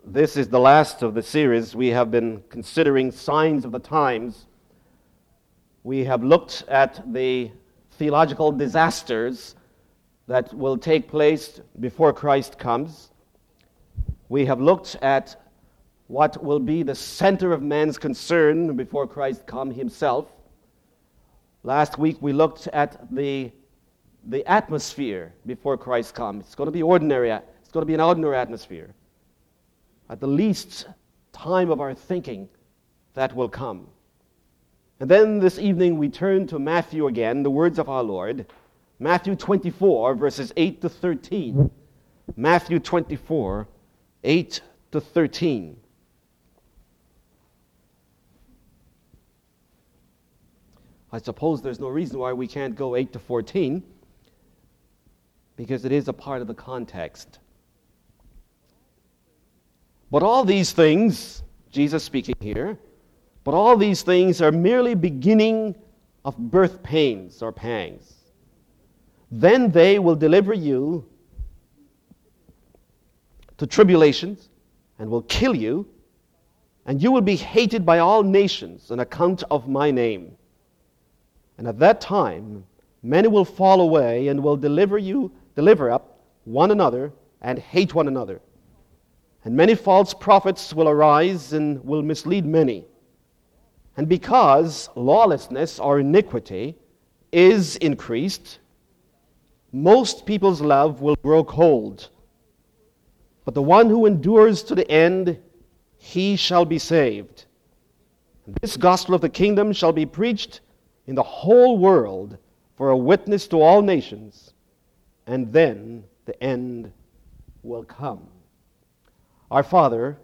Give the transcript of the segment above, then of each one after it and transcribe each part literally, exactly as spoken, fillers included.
This is the last of the series. We have been considering signs of the times. We have looked at the theological disasters that will take place before Christ comes. We have looked at what will be the center of man's concern before Christ come himself. Last week we looked at the, the atmosphere before Christ comes. It's going to be ordinary. It's going to be an ordinary atmosphere. At the least time of our thinking, that will come. And then this evening we turn to Matthew again, the words of our Lord. Matthew twenty-four, verses eight to thirteen. Matthew twenty-four, eight to thirteen. I suppose there's no reason why we can't go eight to fourteen, because it is a part of the context. But all these things, Jesus speaking here, but all these things are merely beginning of birth pains or pangs. Then they will deliver you to tribulations and will kill you, and you will be hated by all nations on account of my name. And at that time, many will fall away and will deliver you, deliver up one another and hate one another. And many false prophets will arise and will mislead many. And because lawlessness or iniquity is increased, most people's love will grow cold. But the one who endures to the end, he shall be saved. And this gospel of the kingdom shall be preached in the whole world for a witness to all nations, and then the end will come. Our Father,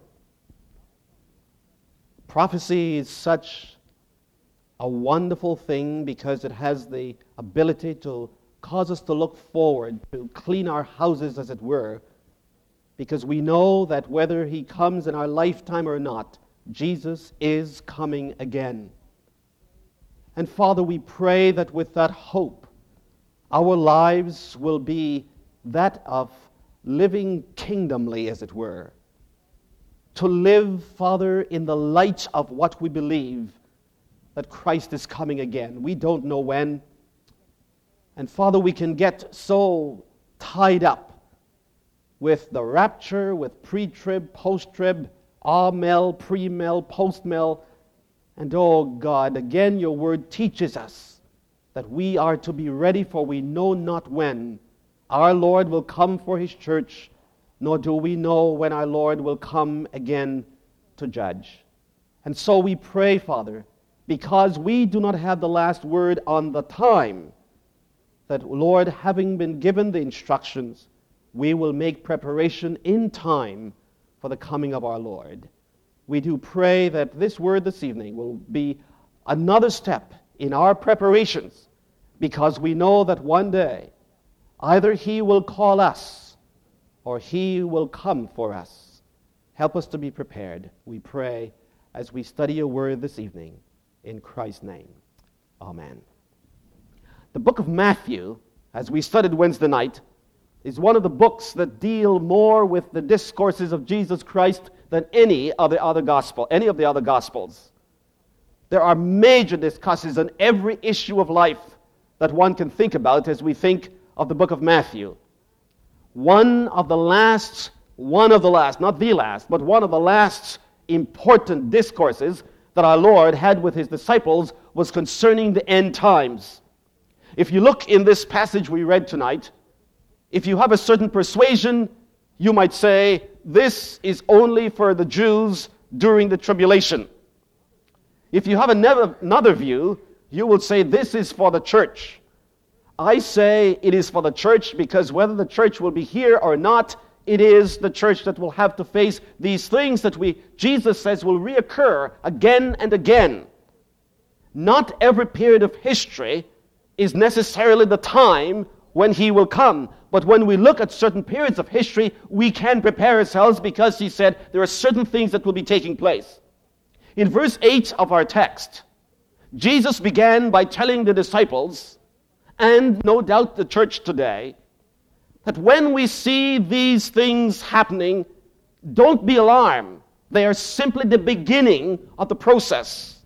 prophecy is such a wonderful thing because it has the ability to cause us to look forward, to clean our houses, as it were, because we know that whether he comes in our lifetime or not, Jesus is coming again. And Father, we pray that with that hope, our lives will be that of living kingdomly, as it were. To live, Father, in the light of what we believe, that Christ is coming again. We don't know when. And Father, we can get so tied up with the rapture, with pre-trib, post-trib, amel, pre-mel, post-mel. And oh God, again your word teaches us that we are to be ready, for we know not when our Lord will come for his church, nor do we know when our Lord will come again to judge. And so we pray, Father, because we do not have the last word on the time, that, Lord, having been given the instructions, we will make preparation in time for the coming of our Lord. We do pray that this word this evening will be another step in our preparations, because we know that one day either he will call us or he will come for us. Help us to be prepared, we pray, as we study your word this evening. In Christ's name, amen. The book of Matthew, as we studied Wednesday night, is one of the books that deal more with the discourses of Jesus Christ than any of the other gospel, any of the other gospels. There are major discussions on every issue of life that one can think about as we think of the book of Matthew. One of the last, one of the last, not the last, but one of the last important discourses that our Lord had with his disciples was concerning the end times. If you look in this passage we read tonight, if you have a certain persuasion, you might say, this is only for the Jews during the tribulation. If you have another view, you will say, this is for the church. I say it is for the church because whether the church will be here or not, it is the church that will have to face these things that we, Jesus says, will reoccur again and again. Not every period of history is necessarily the time when he will come. But when we look at certain periods of history, we can prepare ourselves because he said there are certain things that will be taking place. In verse eight of our text, Jesus began by telling the disciples, and no doubt the church today, that when we see these things happening, Don't be alarmed. They are simply the beginning of the process.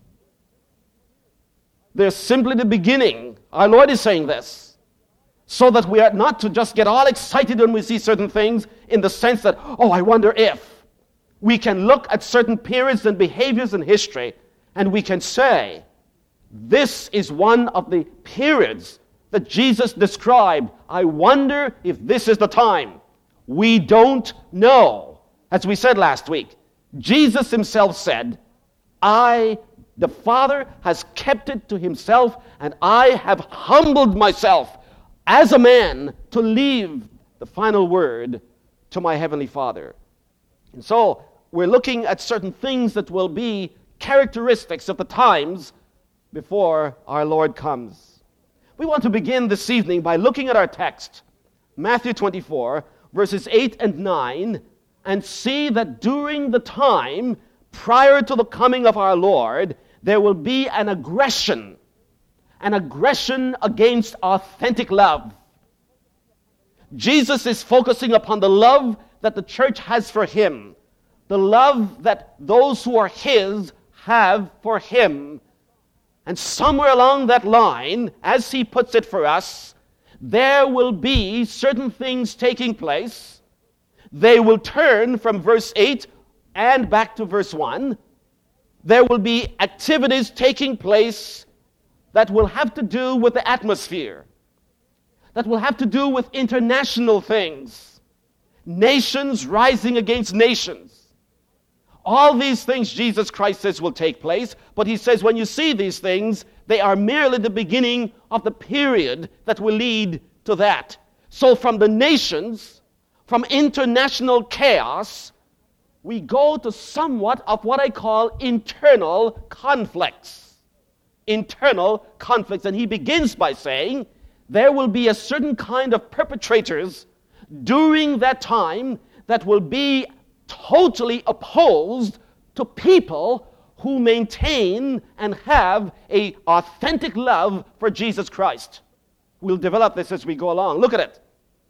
They're simply the beginning. Our Lord is saying this, so that we are not to just get all excited when we see certain things in the sense that, oh, I wonder if. We can look at certain periods and behaviors in history, and we can say, this is one of the periods that Jesus described. I wonder if this is the time. We don't know. As we said last week, Jesus himself said, I, the Father, has kept it to himself, and I have humbled myself as a man to leave the final word to my heavenly Father. And so, we're looking at certain things that will be characteristics of the times before our Lord comes. We want to begin this evening by looking at our text, Matthew twenty-four, verses eight and nine, and see that during the time prior to the coming of our Lord, there will be an aggression, an aggression against authentic love. Jesus is focusing upon the love that the church has for him, the love that those who are his have for him. And somewhere along that line, as he puts it for us, there will be certain things taking place. They will turn from verse eight and back to verse one. There will be activities taking place that will have to do with the atmosphere, that will have to do with international things, nations rising against nations. All these things, Jesus Christ says, will take place, but he says when you see these things, they are merely the beginning of the period that will lead to that. So from the nations, from international chaos, we go to somewhat of what I call internal conflicts. Internal conflicts. And he begins by saying there will be a certain kind of perpetrators during that time that will be totally opposed to people who maintain and have an authentic love for Jesus Christ. We'll develop this as we go along. Look at it.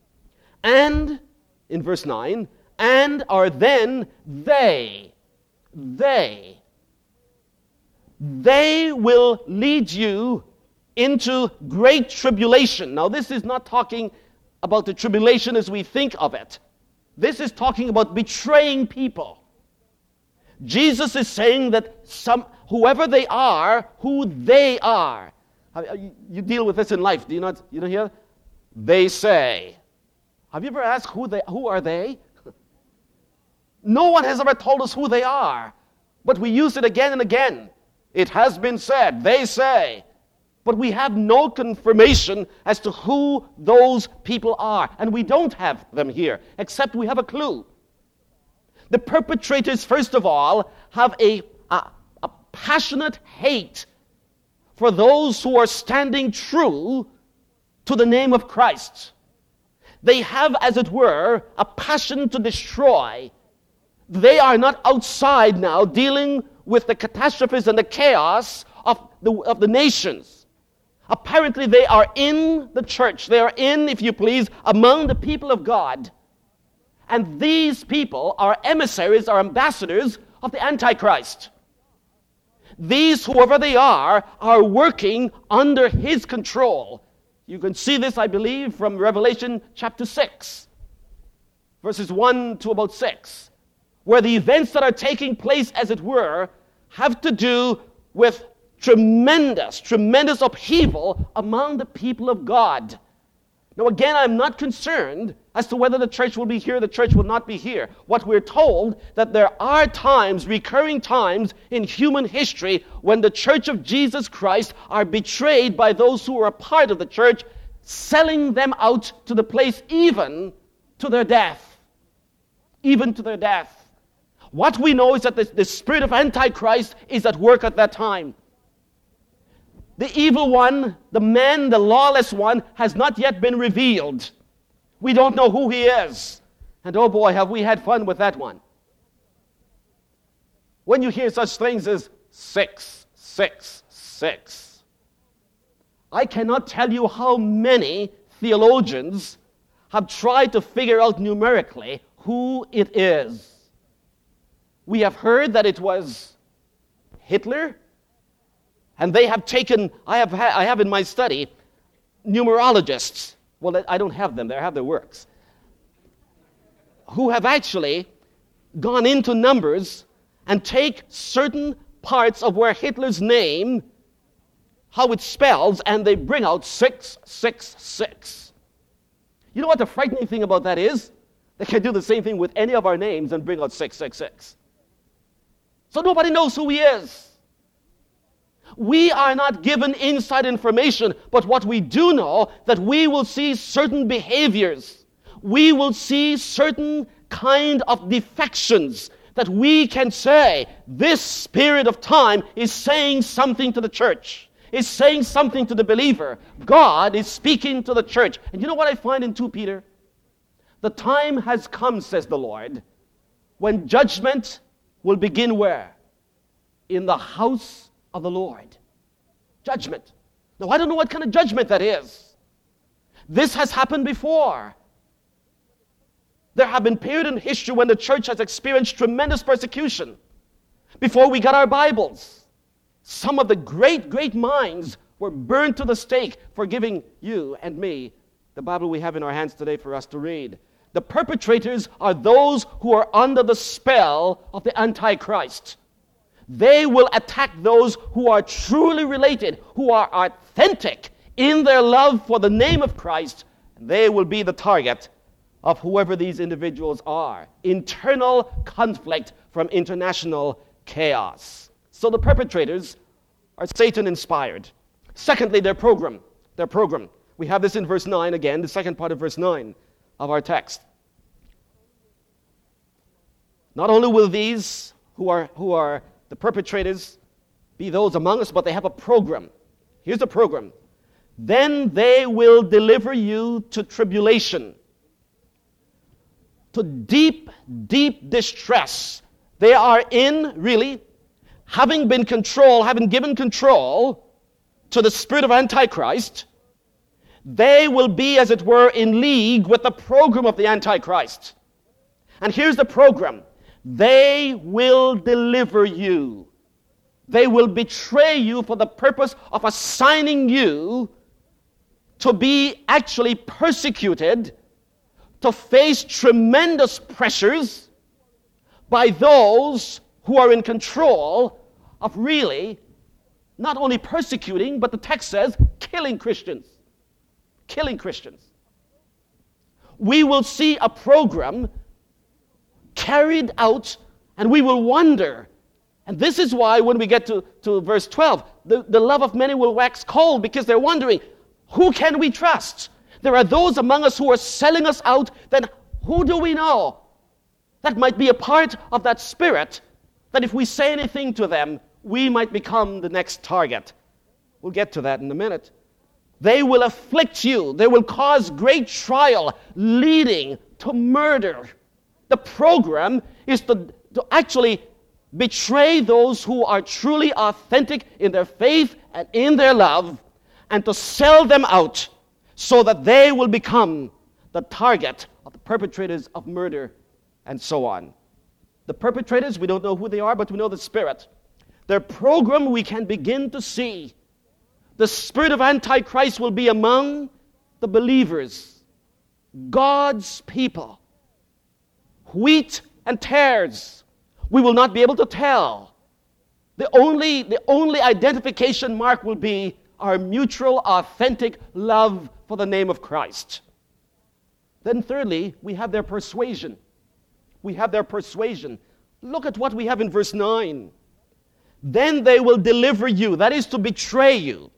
And, in verse nine, and are then they, they, they will lead you into great tribulation. Now, this is not talking about the tribulation as we think of it. This is talking about betraying people. Jesus is saying that some, whoever they are, who they are. You deal with this in life, do you not? You don't hear? They say. Have you ever asked who they? Who are they? No one has ever told us who they are, but we use it again and again. It has been said. They say. But we have no confirmation as to who those people are. And we don't have them here, except we have a clue. The perpetrators, first of all, have a, a, a passionate hate for those who are standing true to the name of Christ. They have, as it were, a passion to destroy. They are not outside now dealing with the catastrophes and the chaos of the, of the nations. Apparently, they are in the church. They are in, if you please, among the people of God. And these people are emissaries, are ambassadors of the Antichrist. These, whoever they are, are working under his control. You can see this, I believe, from Revelation chapter six, verses one to about six, where the events that are taking place, as it were, have to do with tremendous, tremendous upheaval among the people of God. Now again, I'm not concerned as to whether the church will be here, the church will not be here. What we're told, that there are times, recurring times in human history when the church of Jesus Christ are betrayed by those who are a part of the church, selling them out to the place even to their death. Even to their death. What we know is that the, the spirit of Antichrist is at work at that time. The evil one, the man, the lawless one, has not yet been revealed. We don't know who he is. And oh boy, have we had fun with that one. When you hear such things as six, six, six, I cannot tell you how many theologians have tried to figure out numerically who it is. we have heard that it was Hitler, and they have taken, I have, ha- I have in my study, numerologists. Well, I don't have them, they have their works. Who have actually gone into numbers and take certain parts of where Hitler's name, how it spells, and they bring out six six six. You know what the frightening thing about that is? They can do the same thing with any of our names and bring out six six six. So nobody knows who he is. We are not given inside information, but what we do know, that we will see certain behaviors. We will see certain kind of defections that we can say, this period of time is saying something to the church, is saying something to the believer. God is speaking to the church. And you know what I find in Second Peter? The time has come, says the Lord, when judgment will begin where? In the house of the Lord. Judgment. Now, I don't know what kind of judgment that is. This has happened before. There have been periods in history when the church has experienced tremendous persecution. Before we got our Bibles, some of the great, great minds were burned to the stake for giving you and me the Bible we have in our hands today for us to read. The perpetrators are those who are under the spell of the Antichrist. They will attack those who are truly related, who are authentic in their love for the name of Christ. They will be the target of whoever these individuals are. Internal conflict from international chaos. So the perpetrators are Satan-inspired. Secondly, their program. Their program. We have this in verse nine again, the second part of verse nine of our text. Not only will these who are, who are the perpetrators be those among us, but they have a program. Here's the program. Then they will deliver you to tribulation, to deep, deep distress. They are in, really, having been controlled, having given control to the spirit of Antichrist, they will be, as it were, in league with the program of the Antichrist. And here's the program. They will deliver you. They will betray you for the purpose of assigning you to be actually persecuted, to face tremendous pressures by those who are in control of really not only persecuting, but the text says, killing Christians. Killing Christians. We will see a program carried out, and we will wonder. And this is why when we get to, to verse twelve, the, the love of many will wax cold, because they're wondering, who can we trust? There are those among us who are selling us out. Then who do we know that might be a part of that spirit, that if we say anything to them, we might become the next target? We'll get to that in a minute. They will afflict you. They will cause great trial, leading to murder. The program is to, to actually betray those who are truly authentic in their faith and in their love, and to sell them out so that they will become the target of the perpetrators of murder and so on. The perpetrators, we don't know who they are, but we know the spirit. Their program we can begin to see. The spirit of Antichrist will be among the believers, God's people. Wheat and tares, we will not be able to tell. The only, the only identification mark will be our mutual, authentic love for the name of Christ. Then thirdly, we have their persuasion. We have their persuasion. Look at what we have in verse nine. Then they will deliver you, that is to betray you.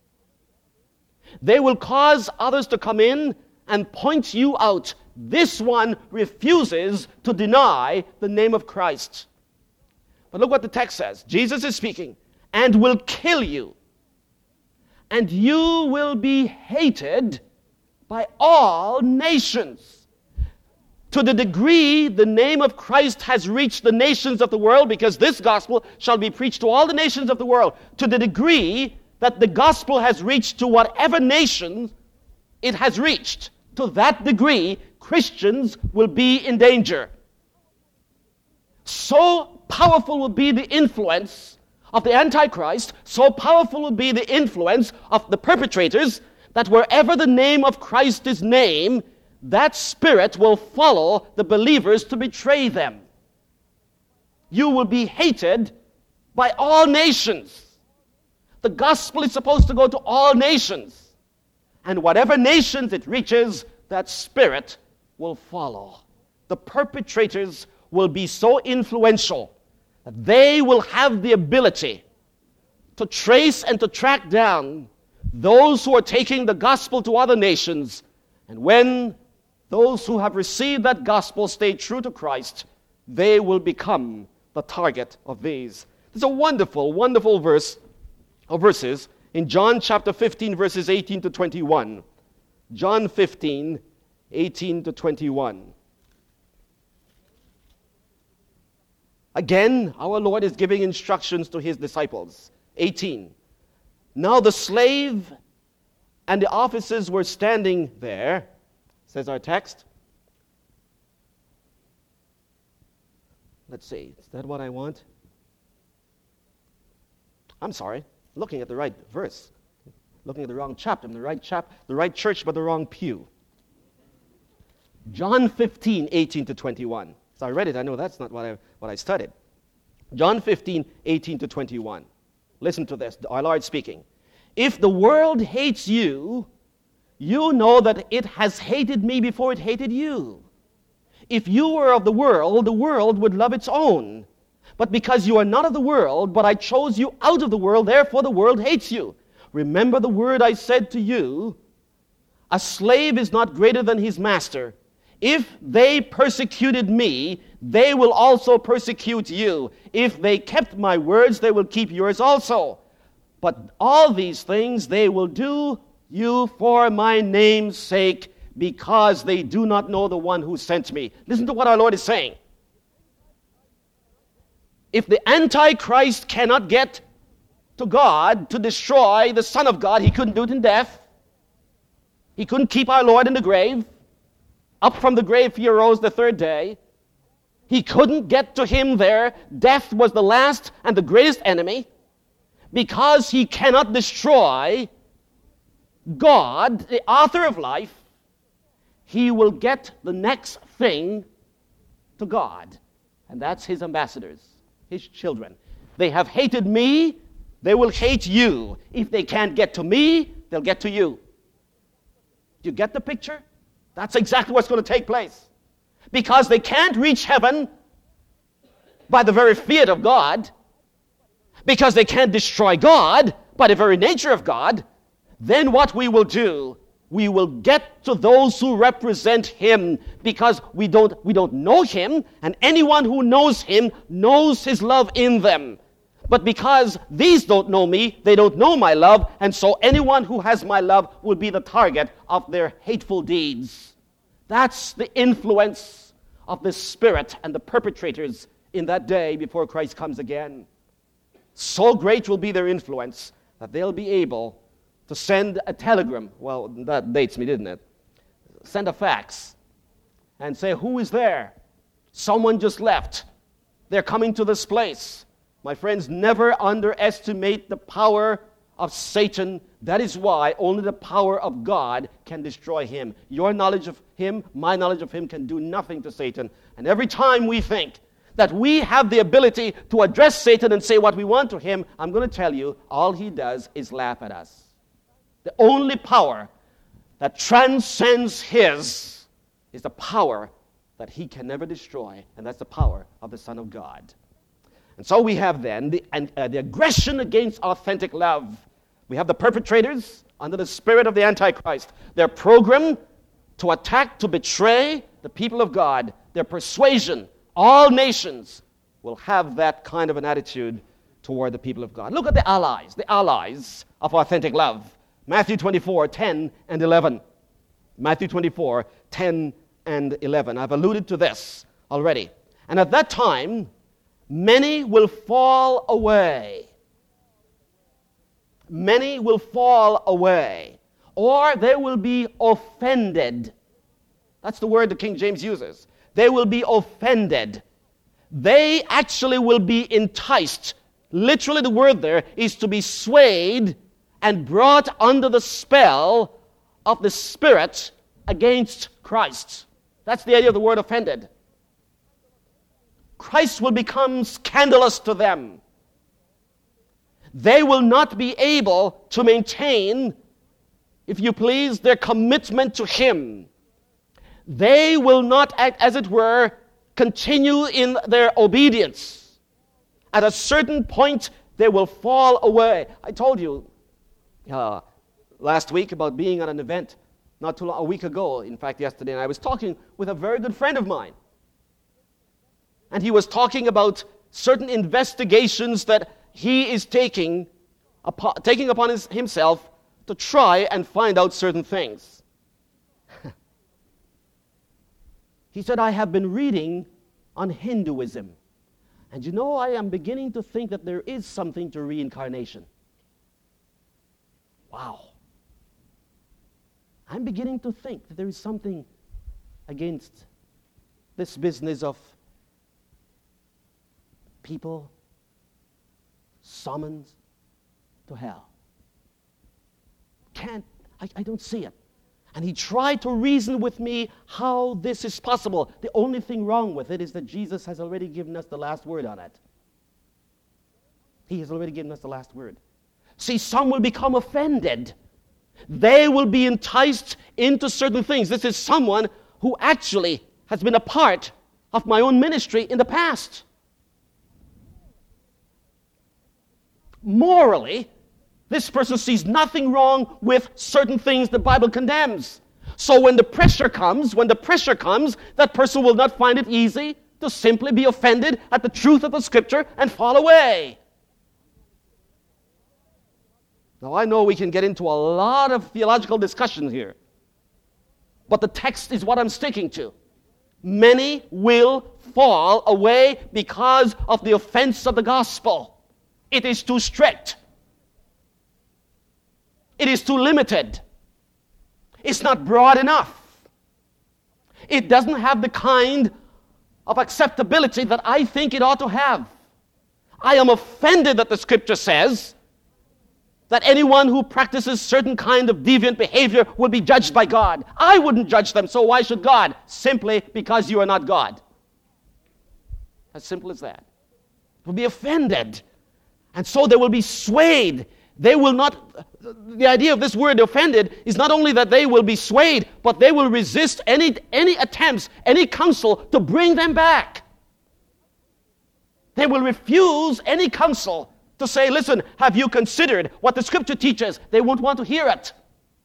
They will cause others to come in and point you out. This one refuses to deny the name of Christ. But look what the text says. Jesus is speaking. And will kill you. And you will be hated by all nations. To the degree the name of Christ has reached the nations of the world, because this gospel shall be preached to all the nations of the world, to the degree that the gospel has reached to whatever nation it has reached, to that degree Christians will be in danger. So powerful will be the influence of the Antichrist, so powerful will be the influence of the perpetrators, that wherever the name of Christ is named, that spirit will follow the believers to betray them. You will be hated by all nations. The gospel is supposed to go to all nations. And whatever nations it reaches, that spirit will follow. The perpetrators will be so influential that they will have the ability to trace and to track down those who are taking the gospel to other nations. And when those who have received that gospel stay true to Christ, they will become the target of these. There's a wonderful, wonderful verse or verses in John chapter fifteen, verses eighteen to twenty-one. John fifteen, eighteen to twenty-one. Again, our Lord is giving instructions to his disciples. eighteen. Now the slave and the officers were standing there, says our text. Let's see, is that what I want? I'm sorry, looking at the right verse. Looking at the wrong chapter. I'm the right chap, the right church, but the wrong pew. John fifteen, eighteen to twenty-one. So I read it, I know that's not what I, what I studied. John fifteen, eighteen to twenty-one. Listen to this, our Lord speaking. If the world hates you, you know that it has hated me before it hated you. If you were of the world, the world would love its own. But because you are not of the world, but I chose you out of the world, therefore the world hates you. Remember the word I said to you, a slave is not greater than his master. If they persecuted me, they will also persecute you. If they kept my words, they will keep yours also. But all these things they will do you for my name's sake, because they do not know the one who sent me. Listen to what our Lord is saying. If the Antichrist cannot get to God to destroy the Son of God, he couldn't do it in death. He couldn't keep our Lord in the grave. Up from the grave he arose the third day. He couldn't get to him there. Death was the last and the greatest enemy. Because he cannot destroy God, the author of life, he will get the next thing to God. And that's his ambassadors, his children. They have hated me, they will hate you. If they can't get to me, they'll get to you. Do you get the picture? That's exactly what's going to take place. Because they can't reach heaven by the very fiat of God, because they can't destroy God by the very nature of God, then what we will do, we will get to those who represent him, because we don't, we don't know him, and anyone who knows him knows his love in them. But because these don't know me, they don't know my love, and so anyone who has my love will be the target of their hateful deeds. That's the influence of the Spirit and the perpetrators in that day before Christ comes again. So great will be their influence that they'll be able to send a telegram. Well, that dates me, didn't it? Send a fax and say, who is there? Someone just left. They're coming to this place. My friends, never underestimate the power of Satan. That is why only the power of God can destroy him. Your knowledge of him, my knowledge of him can do nothing to Satan. And every time we think that we have the ability to address Satan and say what we want to him, I'm going to tell you, all he does is laugh at us. The only power that transcends his is the power that he can never destroy, and that's the power of the Son of God. And so we have then the, uh, the aggression against authentic love. We have the perpetrators under the spirit of the Antichrist. Their program to attack, to betray the people of God, their persuasion. All nations will have that kind of an attitude toward the people of God. Look at the allies, the allies of authentic love. Matthew twenty-four, ten and eleven. Matthew twenty-four, ten and eleven. I've alluded to this already. And at that time, many will fall away. Many will fall away. Or they will be offended. That's the word the King James uses. They will be offended they actually will be enticed. Literally, the word there is to be swayed and brought under the spell of the Spirit against Christ. That's the idea of the word offended. Christ will become scandalous to them. They will not be able to maintain, if you please, their commitment to Him. They will not, act, as it were, continue in their obedience. At a certain point, they will fall away. I told you uh, last week about being at an event not too long, a week ago, in fact, yesterday, and I was talking with a very good friend of mine. And he was talking about certain investigations that he is taking upon, taking upon his, himself to try and find out certain things. He said, I have been reading on Hinduism. And you know, I am beginning to think that there is something to reincarnation. Wow. I'm beginning to think that there is something against this business of people summoned to hell. Can't, I, I don't see it. And he tried to reason with me how this is possible. The only thing wrong with it is that Jesus has already given us the last word on it. He has already given us the last word. See, some will become offended. They will be enticed into certain things. This is someone who actually has been a part of my own ministry in the past. Morally, this person sees nothing wrong with certain things the Bible condemns. So when the pressure comes, when the pressure comes, that person will not find it easy to simply be offended at the truth of the Scripture and fall away. Now, I know we can get into a lot of theological discussion here, but the text is what I'm sticking to. Many will fall away because of the offense of the gospel. It is too strict. It is too limited. It's not broad enough. It doesn't have the kind of acceptability that I think it ought to have. I am offended that the Scripture says that anyone who practices certain kind of deviant behavior will be judged by God. I wouldn't judge them, so why should God? Simply because you are not God. As simple as that. Will be offended. And so they will be swayed. They will not, the idea of this word offended is not only that they will be swayed, but they will resist any, any attempts, any counsel to bring them back. They will refuse any counsel to say, listen, have you considered what the Scripture teaches? They won't want to hear it.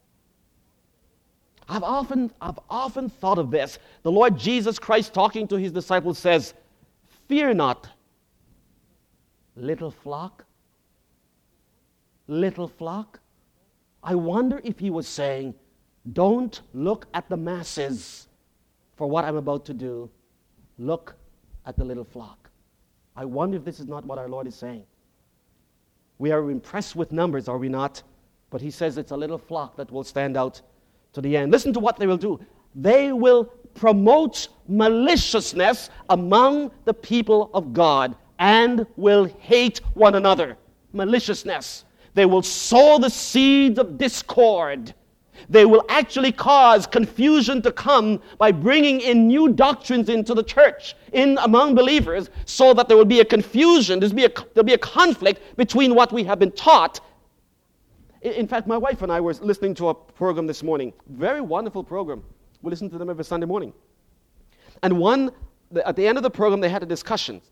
I've often, I've often thought of this. The Lord Jesus Christ, talking to His disciples, says, fear not, little flock. Little flock. I wonder if He was saying, don't look at the masses for what I'm about to do. Look at the little flock. I wonder if this is not what our Lord is saying. We are impressed with numbers, are we not? But He says it's a little flock that will stand out to the end. Listen to what they will do. They will promote maliciousness among the people of God and will hate one another. Maliciousness. They will sow the seeds of discord. They will actually cause confusion to come by bringing in new doctrines into the church, in among believers, so that there will be a confusion, there'll be a, there'll be a conflict between what we have been taught. In fact, my wife and I were listening to a program this morning, very wonderful program. We listen to them every Sunday morning. And one, at the end of the program, they had a discussion.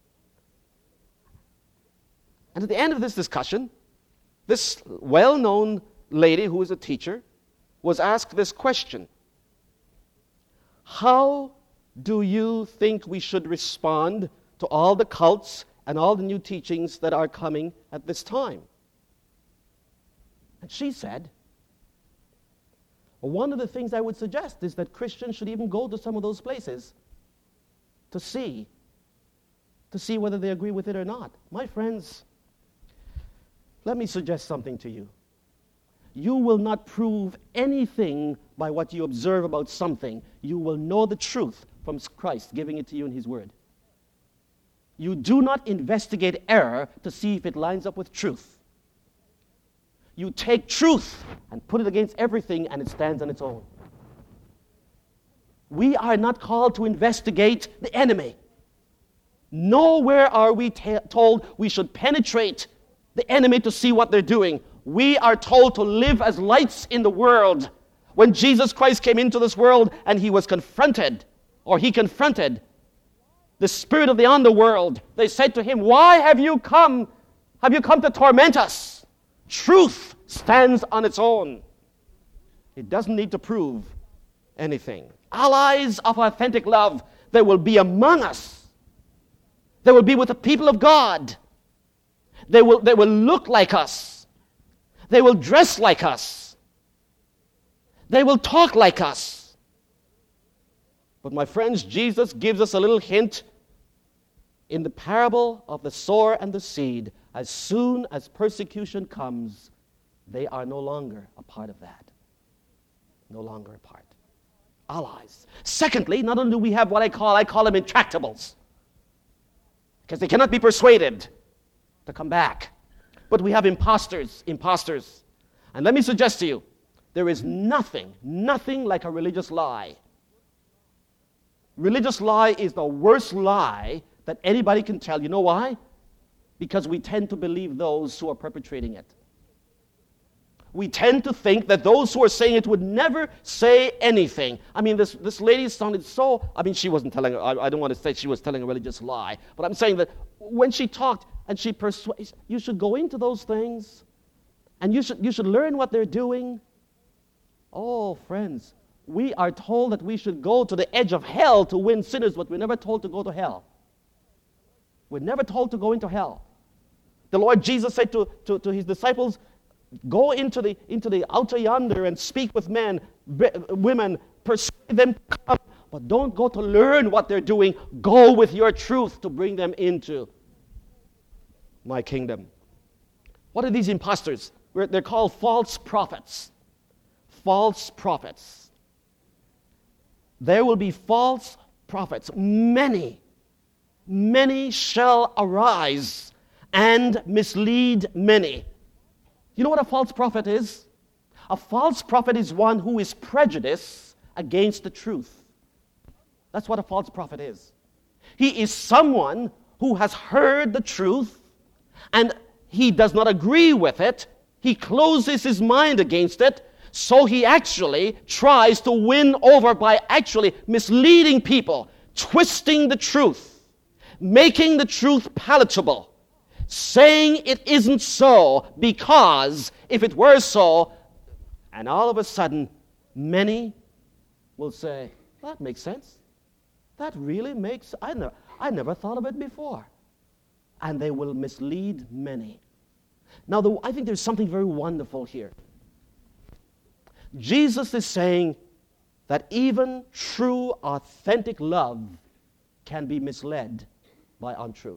And at the end of this discussion, this well-known lady who is a teacher was asked this question. How do you think we should respond to all the cults and all the new teachings that are coming at this time? And she said, well, one of the things I would suggest is that Christians should even go to some of those places to see, to see whether they agree with it or not. My friends, let me suggest something to you. You will not prove anything by what you observe about something. You will know the truth from Christ giving it to you in His Word. You do not investigate error to see if it lines up with truth. You take truth and put it against everything, and it stands on its own. We are not called to investigate the enemy. Nowhere are we ta- told we should penetrate the enemy to see what they're doing. We are told to live as lights in the world. When Jesus Christ came into this world and he was confronted, or he confronted the spirit of the underworld, they said to him, "Why have you come? Have you come to torment us?" Truth stands on its own. It doesn't need to prove anything. Allies of authentic love, they will be among us. They will be with the people of God. They will, they will look like us. They will dress like us. They will talk like us. But my friends, Jesus gives us a little hint in the parable of the sower and the seed. As soon as persecution comes, they are no longer a part of that. No longer a part. Allies. Secondly, not only do we have what I call, I call them intractables, because they cannot be persuaded to come back. But we have imposters, imposters. And let me suggest to you, there is nothing, nothing like a religious lie. Religious lie is the worst lie that anybody can tell. You know why? Because we tend to believe those who are perpetrating it. We tend to think that those who are saying it would never say anything. I mean, this, this lady sounded so, I mean, she wasn't telling, I, I don't want to say she was telling a religious lie, but I'm saying that when she talked and she persuades, you should go into those things and you should, you should learn what they're doing. Oh, friends, we are told that we should go to the edge of hell to win sinners, but we're never told to go to hell. We're never told to go into hell. The Lord Jesus said to, to, to his disciples, go into the, into the outer yonder and speak with men, b- women, persuade them to come, but don't go to learn what they're doing. Go with your truth to bring them into my kingdom. What are these imposters? They're called false prophets. False prophets. There will be false prophets. Many, many shall arise and mislead many. You know what a false prophet is? A false prophet is one who is prejudiced against the truth. That's what a false prophet is. He is someone who has heard the truth and he does not agree with it. He closes his mind against it. So he actually tries to win over by actually misleading people, twisting the truth, making the truth palatable, saying it isn't so because if it were so, and all of a sudden, many will say, that makes sense. That really makes, I never, I never thought of it before. And they will mislead many. Now, the, I think there's something very wonderful here. Jesus is saying that even true, authentic love can be misled by untruth.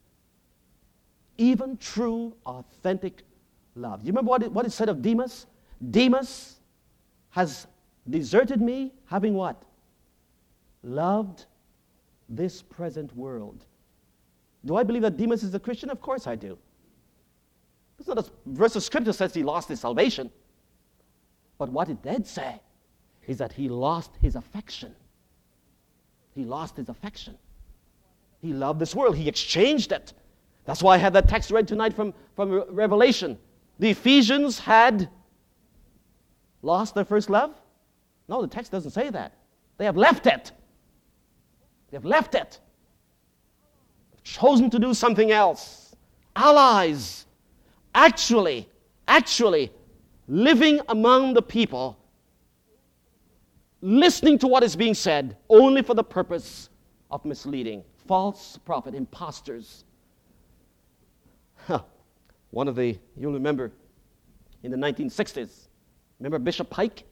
Even true, authentic love. You remember what it, what it said of Demas? Demas has deserted me, having what? Loved this present world. Do I believe that Demas is a Christian? Of course I do. It's not a verse of Scripture says he lost his salvation. But what it did say is that he lost his affection. He lost his affection. He loved this world. He exchanged it. That's why I had that text read tonight from, from Revelation. The Ephesians had lost their first love? No, the text doesn't say that. They have left it. They have left it. They've chosen to do something else. Allies. Actually, actually, living among the people, listening to what is being said only for the purpose of misleading. False prophet, imposters. Huh. One of the, you'll remember, in the nineteen sixties, remember Bishop Pike?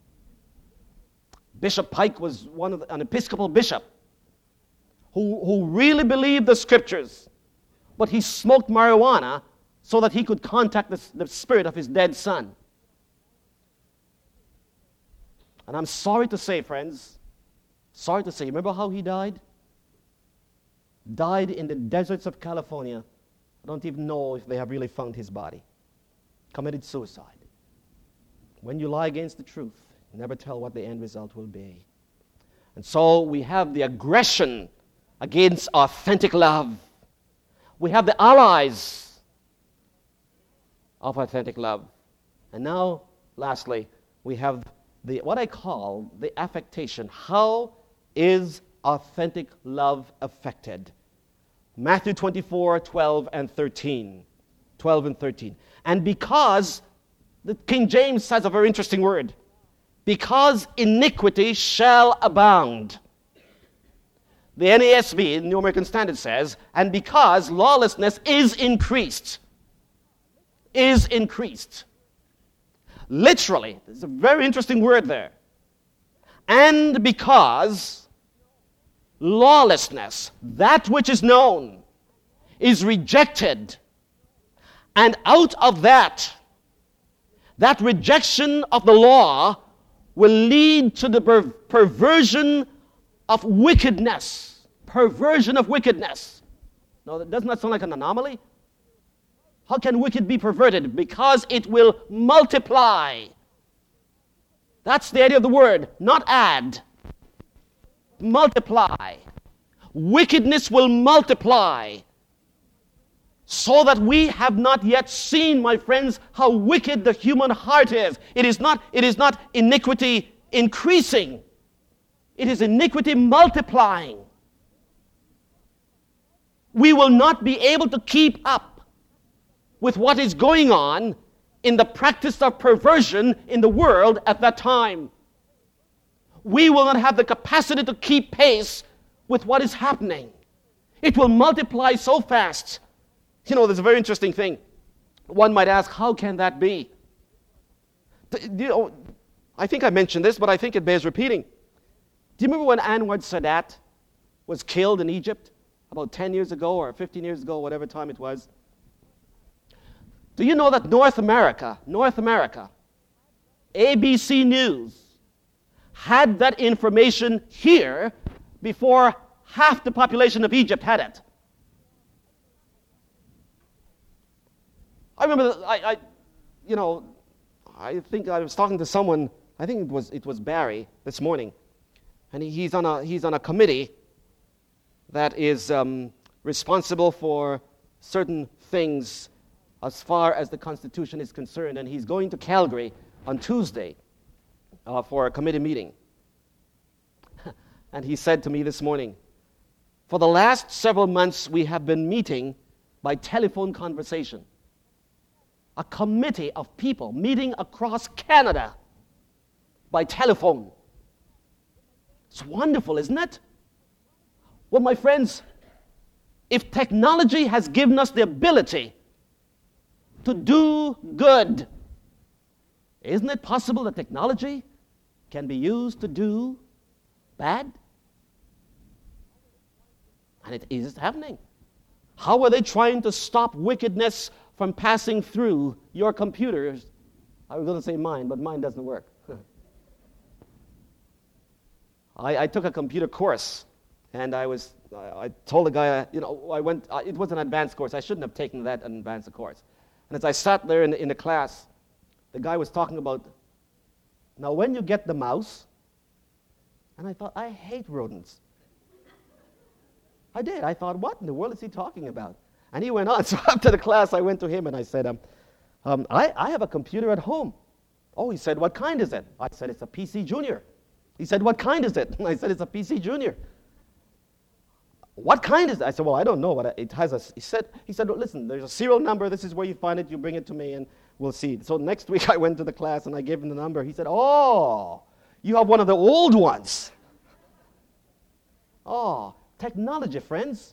Bishop Pike was one of the, an Episcopal bishop who, who really believed the Scriptures, but he smoked marijuana so that he could contact the, the spirit of his dead son. And I'm sorry to say, friends, sorry to say, remember how he died? died in the deserts of California. I don't even know if they have really found his body. Committed suicide. When you lie against the truth, you never tell what the end result will be. And so we have the aggression against authentic love. We have the allies of authentic love. And now, lastly, we have the what I call the affectation. How is authentic love affected? Matthew twenty-four, twelve and thirteen. twelve and thirteen. And because, the King James says a very interesting word, because iniquity shall abound. The N A S B, New American Standard, says, and because lawlessness is increased. Is increased. Literally, there's a very interesting word there. And because lawlessness, that which is known, is rejected, and out of that, that rejection of the law will lead to the per- perversion of wickedness. Perversion of wickedness. No, that doesn't that sound like an anomaly? How can wicked be perverted? Because it will multiply. That's the idea of the word, not add. Multiply. Wickedness will multiply. So that we have not yet seen, my friends, how wicked the human heart is. It is not, it is not iniquity increasing. It is iniquity multiplying. We will not be able to keep up with what is going on in the practice of perversion in the world at that time. We will not have the capacity to keep pace with what is happening. It will multiply so fast. You know, there's a very interesting thing. One might ask, how can that be? You know, I think I mentioned this, but I think it bears repeating. Do you remember when Anwar Sadat was killed in Egypt about ten years ago or fifteen years ago, whatever time it was? Do you know that North America, North America, A B C News, had that information here before half the population of Egypt had it? I remember, that I, I, you know, I think I was talking to someone. I think it was it was Barry this morning, and he, he's on a he's on a committee that is um, responsible for certain things as far as the Constitution is concerned, and he's going to Calgary on Tuesday uh, for a committee meeting. And he said to me this morning, for the last several months we have been meeting by telephone conversation. A committee of people meeting across Canada by telephone. It's wonderful, isn't it? Well, my friends, if technology has given us the ability to do good, isn't it possible that technology can be used to do bad? And it is happening. How are they trying to stop wickedness from passing through your computers? I was going to say mine, but mine doesn't work. I, I took a computer course, and I was I, I told the guy, uh, you know, I went. Uh, it was an advanced course. I shouldn't have taken that an advanced course. And as I sat there in the, in the class, the guy was talking about, now when you get the mouse, and I thought, I hate rodents. I did. I thought, what in the world is he talking about? And he went on. So after the class, I went to him and I said, um, um, I, I have a computer at home. Oh, he said, what kind is it? I said, it's a P C Junior. He said, what kind is it? And I said, it's a P C Junior. What kind is it? I said, well, I don't know. What it has a, he said, he said, well, listen, there's a serial number. This is where you find it. You bring it to me and we'll see. So next week I went to the class and I gave him the number. He said, oh, you have one of the old ones. Oh, technology, friends.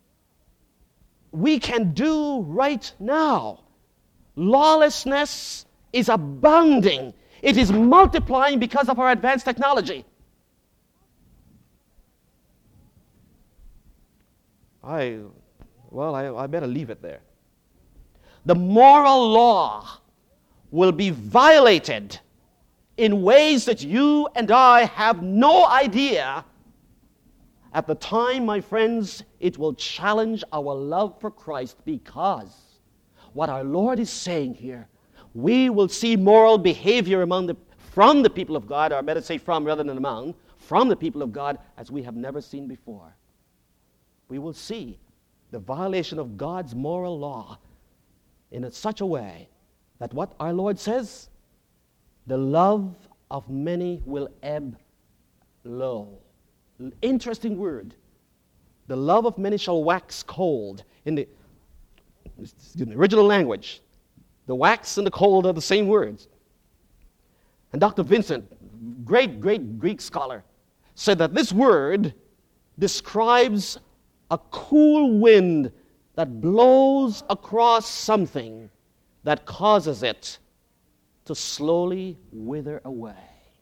We can do right now. Lawlessness is abounding. It is multiplying because of our advanced technology. I, well, I, I better leave it there. The moral law will be violated in ways that you and I have no idea At the time, my friends, it will challenge our love for Christ, because what our Lord is saying here, we will see moral behavior among the, from the people of God, or better say from rather than among, from the people of God as we have never seen before. We will see the violation of God's moral law in a, such a way that what our Lord says, the love of many will ebb low. Interesting word. The love of many shall wax cold. In the, excuse me, original language, the wax and the cold are the same words. And Doctor Vincent, great, great Greek scholar, said that this word describes a cool wind that blows across something that causes it to slowly wither away.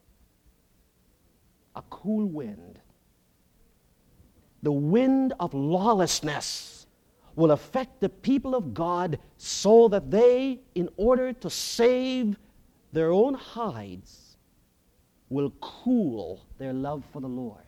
A cool wind. The wind of lawlessness will affect the people of God so that they, in order to save their own hides, will cool their love for the Lord.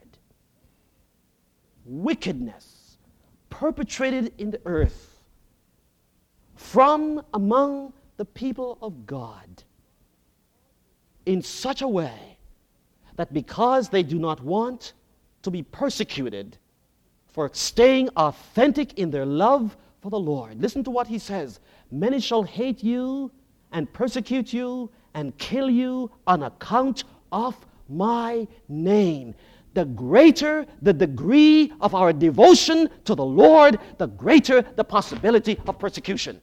Wickedness perpetrated in the earth from among the people of God in such a way that because they do not want to be persecuted for staying authentic in their love for the Lord. Listen to what he says. Many shall hate you and persecute you and kill you on account of my name. The greater the degree of our devotion to the Lord, the greater the possibility of persecution.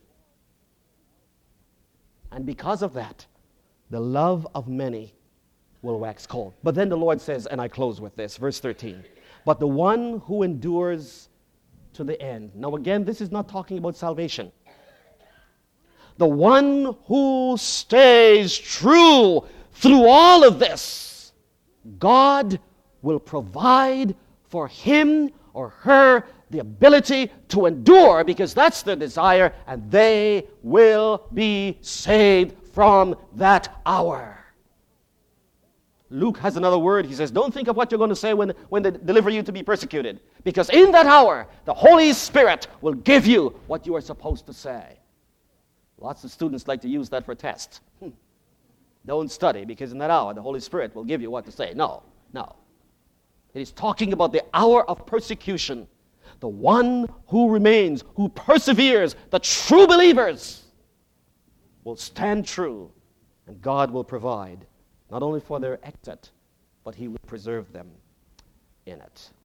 And because of that, the love of many will wax cold. But then the Lord says, and I close with this, verse thirteen, but the one who endures to the end. Now again, this is not talking about salvation. The one who stays true through all of this, God will provide for him or her the ability to endure, because that's their desire, and they will be saved from that hour. Luke has another word. He says, don't think of what you're going to say when, when they deliver you to be persecuted, because in that hour, the Holy Spirit will give you what you are supposed to say. Lots of students like to use that for tests. Hmm. Don't study, because in that hour, the Holy Spirit will give you what to say. No, no. It is talking about the hour of persecution. The one who remains, who perseveres, the true believers will stand true, and God will provide not only for their exit, but he will preserve them in it.